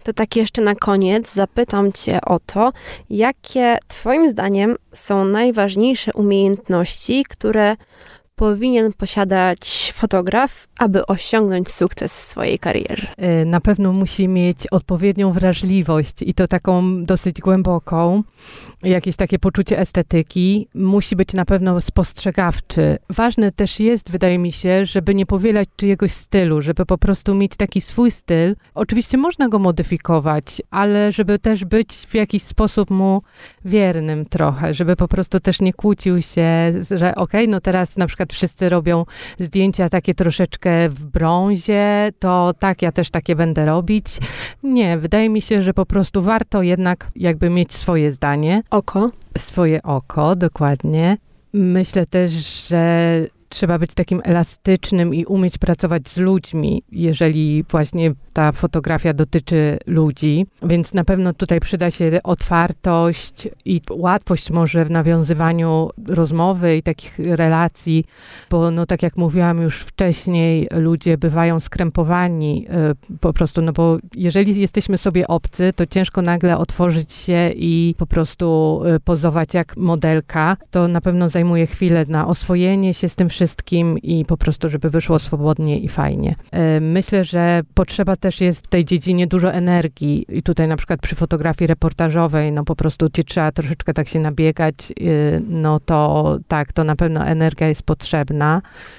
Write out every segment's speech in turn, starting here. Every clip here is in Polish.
To tak jeszcze na koniec zapytam Cię o to, jakie Twoim zdaniem są najważniejsze umiejętności, które powinien posiadać fotograf, aby osiągnąć sukces w swojej karierze? Na pewno musi mieć odpowiednią wrażliwość i to taką dosyć głęboką, jakieś takie poczucie estetyki. Musi być na pewno spostrzegawczy. Ważne też jest, wydaje mi się, żeby nie powielać czyjegoś stylu, żeby po prostu mieć taki swój styl. Oczywiście można go modyfikować, ale żeby też być w jakiś sposób mu wiernym trochę, żeby po prostu też nie kłócił się, że no teraz na przykład wszyscy robią zdjęcia takie troszeczkę w brązie, to tak, ja też takie będę robić. Nie, wydaje mi się, że po prostu warto jednak jakby mieć swoje zdanie. Oko. Swoje oko, dokładnie. Myślę też, że trzeba być takim elastycznym i umieć pracować z ludźmi, jeżeli właśnie ta fotografia dotyczy ludzi. Więc na pewno tutaj przyda się otwartość i łatwość może w nawiązywaniu rozmowy i takich relacji, bo no tak jak mówiłam już wcześniej, ludzie bywają skrępowani po prostu, no bo jeżeli jesteśmy sobie obcy, to ciężko nagle otworzyć się i po prostu pozować jak modelka. To na pewno zajmuje chwilę na oswojenie się z tym wszystkim i po prostu, żeby wyszło swobodnie i fajnie. Myślę, że potrzeba też jest w tej dziedzinie dużo energii i tutaj na przykład przy fotografii reportażowej, no po prostu trzeba troszeczkę tak się nabiegać, no to tak, to na pewno energia jest potrzebna.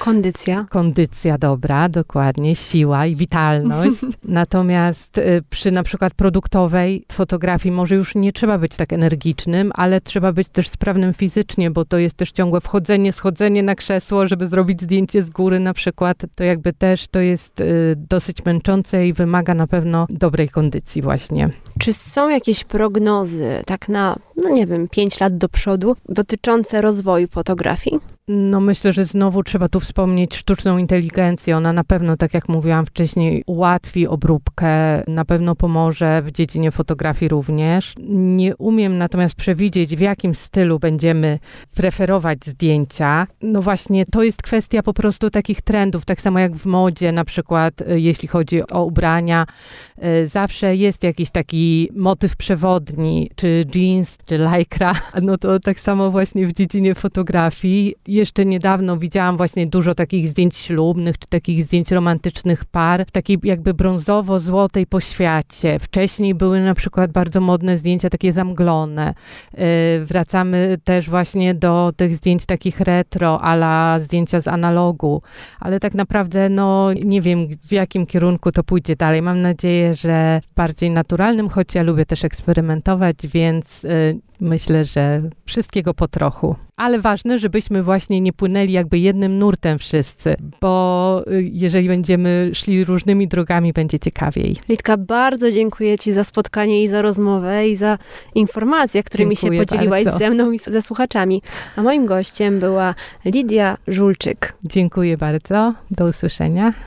Kondycja dobra, dokładnie, siła i witalność. Natomiast przy na przykład produktowej fotografii może już nie trzeba być tak energicznym, ale trzeba być też sprawnym fizycznie, bo to jest też ciągłe schodzenie na krzesło, żeby zrobić zdjęcie z góry na przykład. To jakby też to jest dosyć męczące i wymaga na pewno dobrej kondycji właśnie. Czy są jakieś prognozy, tak na, 5 lat do przodu, dotyczące rozwoju fotografii? No myślę, że znowu trzeba tu wspomnieć sztuczną inteligencję. Ona na pewno, tak jak mówiłam wcześniej, ułatwi obróbkę, na pewno pomoże w dziedzinie fotografii również. Nie umiem natomiast przewidzieć, w jakim stylu będziemy preferować zdjęcia. No właśnie, to jest kwestia po prostu takich trendów, tak samo jak w modzie, na przykład jeśli chodzi o ubrania, zawsze jest jakiś taki motyw przewodni, czy jeans, czy lycra, no to tak samo właśnie w dziedzinie fotografii. Jeszcze niedawno widziałam właśnie dużo takich zdjęć ślubnych, czy takich zdjęć romantycznych par w takiej jakby brązowo-złotej poświacie. Wcześniej były na przykład bardzo modne zdjęcia takie zamglone. Wracamy też właśnie do tych zdjęć takich retro, a la zdjęcia z analogu. Ale tak naprawdę, no nie wiem, w jakim kierunku to pójdzie dalej. Mam nadzieję, że bardziej naturalnym, choć ja lubię też eksperymentować, więc myślę, że wszystkiego po trochu. Ale ważne, żebyśmy właśnie nie płynęli jakby jednym nurtem wszyscy, bo jeżeli będziemy szli różnymi drogami, będzie ciekawiej. Litka, bardzo dziękuję Ci za spotkanie i za rozmowę i za informacje, którymi się podzieliłaś ze mną i ze słuchaczami. A moim gościem była Lidia Żulczyk. Dziękuję bardzo. Do usłyszenia.